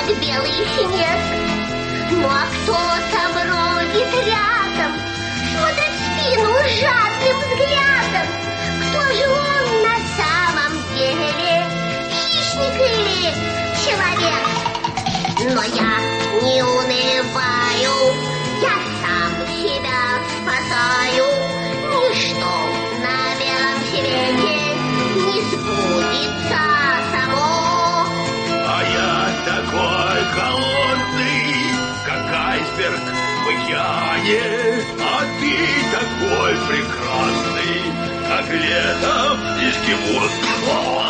как белый снег. Ну а кто-то бродит рядом, смотрит в спину жадным взглядом. Кто же он на самом деле, хищник или человек? Но я не унываю, я сам себя спасаю. Ничто на белом свете не сбудется само. А я такой холодный, как айсберг в океане, а ты такой прекрасный, как летом эскимос.